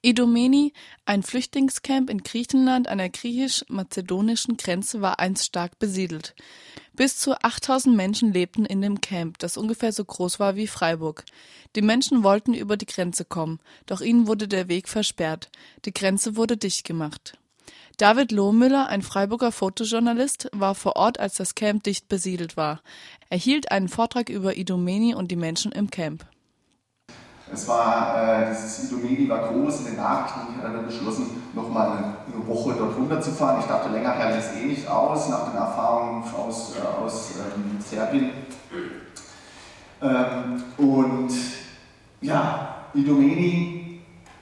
Idomeni, ein Flüchtlingscamp in Griechenland an der griechisch-mazedonischen Grenze, war einst stark besiedelt. Bis zu 8.000 Menschen lebten in dem Camp, das ungefähr so groß war wie Freiburg. Die Menschen wollten über die Grenze kommen, doch ihnen wurde der Weg versperrt. Die Grenze wurde dicht gemacht. David Lohmüller, ein Freiburger Fotojournalist, war vor Ort, als das Camp dicht besiedelt war. Er hielt einen Vortrag über Idomeni und die Menschen im Camp. Dieses Idomeni war groß in den Nachrichten. Ich hatte dann beschlossen, nochmal eine Woche dort runterzufahren. Ich dachte, länger hält es eh nicht aus, nach den Erfahrungen aus Serbien. Idomeni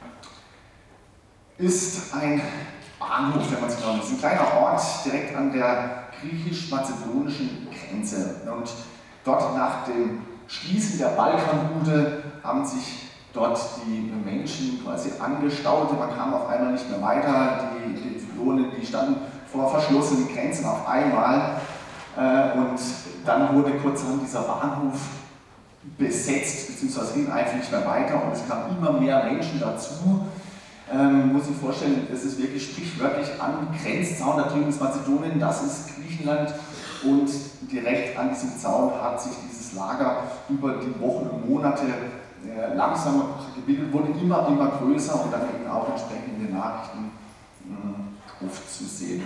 ist ein Bahnhof, wenn man es genau nimmt. Es ist ein kleiner Ort direkt an der griechisch-mazedonischen Grenze. Und dort nach dem Schließen der Balkanroute haben sich dort die Menschen quasi angestaut. Man kam auf einmal nicht mehr weiter. Die Flohen, die standen vor verschlossenen Grenzen auf einmal. Und dann wurde kurzerhand dieser Bahnhof besetzt, beziehungsweise ging einfach nicht mehr weiter. Und es kamen immer mehr Menschen dazu. Muss ich vorstellen, es ist wirklich sprichwörtlich am Grenzzaun. Da drüben ist Mazedonien, das ist Griechenland. Und direkt an diesem Zaun hat sich dieses Lager über die Wochen und Monate langsam gebildet, wurde immer größer und dann eben auch entsprechend in den Nachrichten oft zu sehen.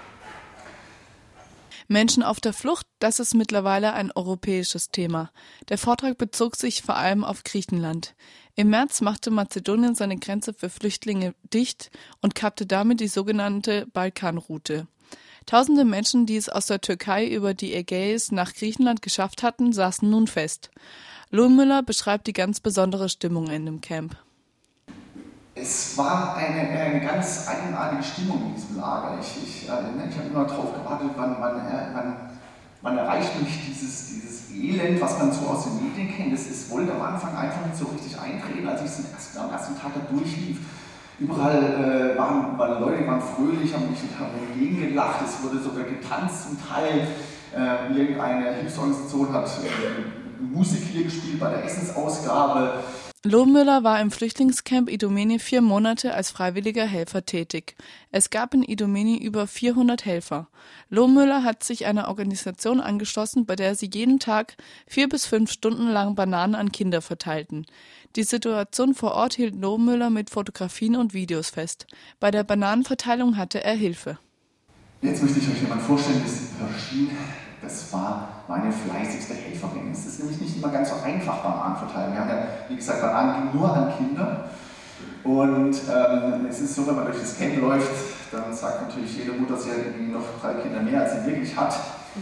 Menschen auf der Flucht, das ist mittlerweile ein europäisches Thema. Der Vortrag bezog sich vor allem auf Griechenland. Im März machte Mazedonien seine Grenze für Flüchtlinge dicht und kappte damit die sogenannte Balkanroute. Tausende Menschen, die es aus der Türkei über die Ägäis nach Griechenland geschafft hatten, saßen nun fest. Lohmüller beschreibt die ganz besondere Stimmung in dem Camp. Es war eine ganz eigenartige Stimmung in diesem Lager. Ich habe immer darauf gewartet, wann erreicht mich dieses Elend, was man so aus den Medien kennt. Es wollte am Anfang einfach nicht so richtig eintreten, als ich am ersten Tag da durchlief. Überall waren Leute, die waren fröhlich, haben entgegengelacht, es wurde sogar getanzt zum Teil. Irgendeine Hilfsorganisation hat Musik hier gespielt bei der Essensausgabe. Lohmüller war im Flüchtlingscamp Idomeni 4 Monate als freiwilliger Helfer tätig. Es gab in Idomeni über 400 Helfer. Lohmüller hat sich einer Organisation angeschlossen, bei der sie jeden Tag 4 bis 5 Stunden lang Bananen an Kinder verteilten. Die Situation vor Ort hielt Lohmüller mit Fotografien und Videos fest. Bei der Bananenverteilung hatte er Hilfe. Jetzt möchte ich euch jemand vorstellen, das war meine fleißigste Helferin. Es ist nämlich nicht immer ganz so einfach, Bananen verteilen. Wir haben ja, wie gesagt, Bananen gehen nur an Kinder. Und es ist so, wenn man durch das Camp läuft, dann sagt natürlich jede Mutter, sie hat irgendwie noch 3 Kinder mehr, als sie wirklich hat.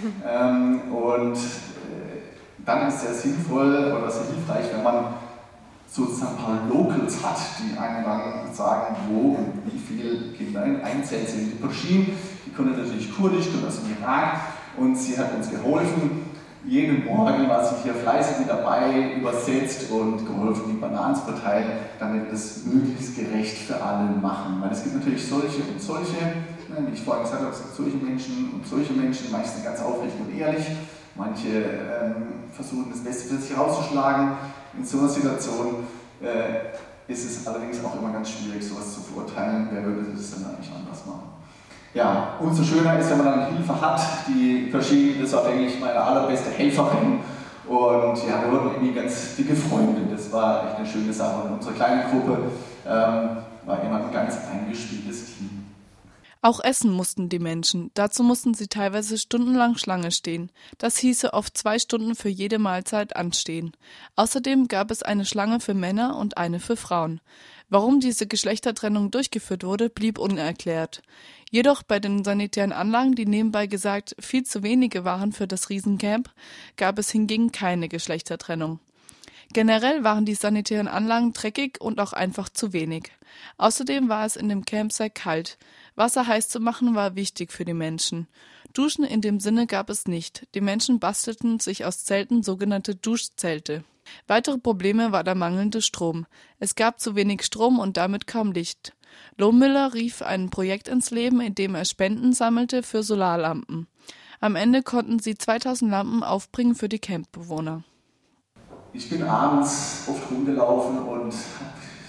Dann ist es sehr sinnvoll oder sehr hilfreich, wenn man sozusagen ein paar Locals hat, die einem dann sagen, wo und wie viele Kinder einzählt sind. Die Pershim, die können natürlich Kurdisch, kommen aus dem Irak. Und sie hat uns geholfen. Jeden Morgen war sie hier fleißig mit dabei, übersetzt und geholfen, die Bananen zu verteilen, damit wir es möglichst gerecht für alle machen. Weil es gibt natürlich solche und solche, wie ich vorhin gesagt habe, es gibt solche Menschen und solche Menschen, manche sind ganz aufrichtig und ehrlich, manche versuchen das Beste für sich herauszuschlagen. In so einer Situation ist es allerdings auch immer ganz schwierig, sowas zu verurteilen. Wer würde das dann eigentlich anders machen? Ja, umso schöner ist, wenn man dann Hilfe hat. Die Pershim ist auch, denke ich, meine allerbeste Helferin. Und ja, wir wurden irgendwie ganz dicke Freunde. Das war echt eine schöne Sache. Und unsere kleine Gruppe war immer ein ganz eingespieltes Team. Auch essen mussten die Menschen. Dazu mussten sie teilweise stundenlang Schlange stehen. Das hieße oft 2 Stunden für jede Mahlzeit anstehen. Außerdem gab es eine Schlange für Männer und eine für Frauen. Warum diese Geschlechtertrennung durchgeführt wurde, blieb unerklärt. Jedoch bei den sanitären Anlagen, die nebenbei gesagt viel zu wenige waren für das Riesencamp, gab es hingegen keine Geschlechtertrennung. Generell waren die sanitären Anlagen dreckig und auch einfach zu wenig. Außerdem war es in dem Camp sehr kalt. Wasser heiß zu machen war wichtig für die Menschen. Duschen in dem Sinne gab es nicht. Die Menschen bastelten sich aus Zelten sogenannte Duschzelte. Weitere Probleme war der mangelnde Strom. Es gab zu wenig Strom und damit kaum Licht. Lohmüller rief ein Projekt ins Leben, in dem er Spenden sammelte für Solarlampen. Am Ende konnten sie 2000 Lampen aufbringen für die Campbewohner. Ich bin abends oft rumgelaufen und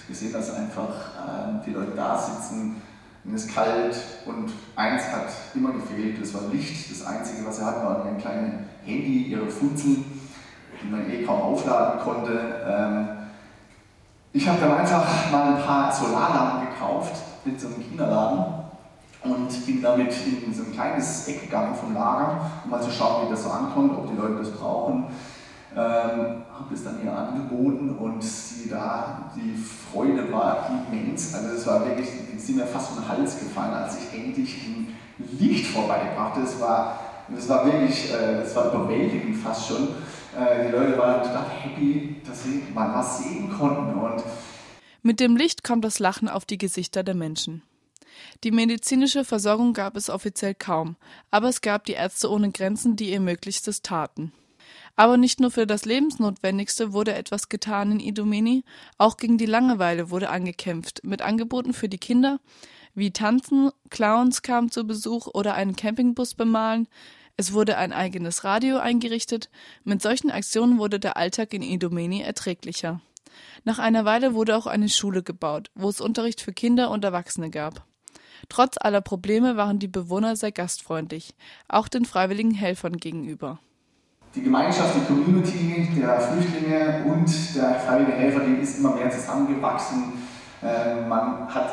Wir sehen, dass einfach die Leute da sitzen, es ist kalt und eins hat immer gefehlt, das war Licht. Das Einzige, was sie hatten, war ein kleines Handy, ihre Funzeln, die man kaum aufladen konnte. Ich habe dann einfach mal ein paar Solarlampen gekauft in so einem Kinderladen und bin damit in so ein kleines Eck gegangen vom Lager, um mal zu schauen, wie das so ankommt, ob die Leute das brauchen. Habe das dann hier angeboten und die Freude war immens. Also es war wirklich, es ist mir fast um den Hals gefallen, als ich endlich ein Licht vorbeibrachte. Das war wirklich, das war überwältigend fast schon. Die Leute waren total happy, dass sie mal was sehen konnten. Und mit dem Licht kommt das Lachen auf die Gesichter der Menschen. Die medizinische Versorgung gab es offiziell kaum, aber es gab die Ärzte ohne Grenzen, die ihr Möglichstes taten. Aber nicht nur für das Lebensnotwendigste wurde etwas getan in Idomeni, auch gegen die Langeweile wurde angekämpft, mit Angeboten für die Kinder, wie Tanzen, Clowns kamen zu Besuch oder einen Campingbus bemalen. Es wurde ein eigenes Radio eingerichtet. Mit solchen Aktionen wurde der Alltag in Idomeni erträglicher. Nach einer Weile wurde auch eine Schule gebaut, wo es Unterricht für Kinder und Erwachsene gab. Trotz aller Probleme waren die Bewohner sehr gastfreundlich, auch den freiwilligen Helfern gegenüber. Die Gemeinschaft, die Community der Flüchtlinge und der freiwilligen Helfer, die ist immer mehr zusammengewachsen. Man hat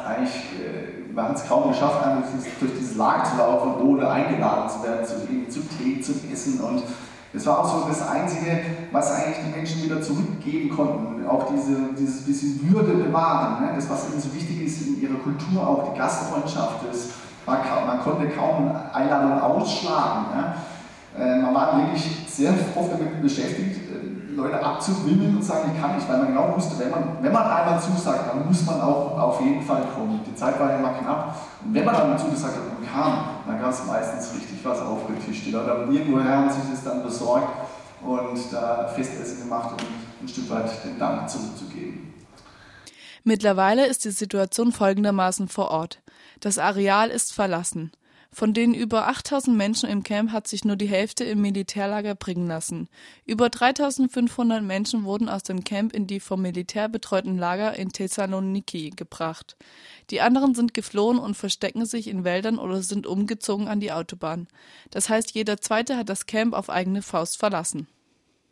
es kaum geschafft, durch dieses Lager zu laufen, ohne eingeladen zu werden, zu Tee, zu Essen. Und das war auch so das Einzige, was eigentlich die Menschen wieder zurückgeben konnten. Auch dieses bisschen Würde bewahren. Ne? Das, was ihnen so wichtig ist in ihrer Kultur, auch die Gastfreundschaft. Man konnte kaum Einladungen ausschlagen. Ne? Man war wirklich sehr oft damit beschäftigt, Leute abzuwimmeln und sagen, ich kann nicht, weil man genau wusste, wenn man einmal zusagt, dann muss man auch auf jeden Fall kommen. Die Zeit war ja immer knapp. Und wenn man dann zugesagt hat und kam, dann gab es meistens richtig was aufgetischt. Die Leute haben irgendwoher haben sich das dann besorgt und da Festessen gemacht, um ein Stück weit den Dank zurückzugeben. Mittlerweile ist die Situation folgendermaßen vor Ort. Das Areal ist verlassen. Von den über 8.000 Menschen im Camp hat sich nur die Hälfte im Militärlager bringen lassen. Über 3.500 Menschen wurden aus dem Camp in die vom Militär betreuten Lager in Thessaloniki gebracht. Die anderen sind geflohen und verstecken sich in Wäldern oder sind umgezogen an die Autobahn. Das heißt, jeder Zweite hat das Camp auf eigene Faust verlassen.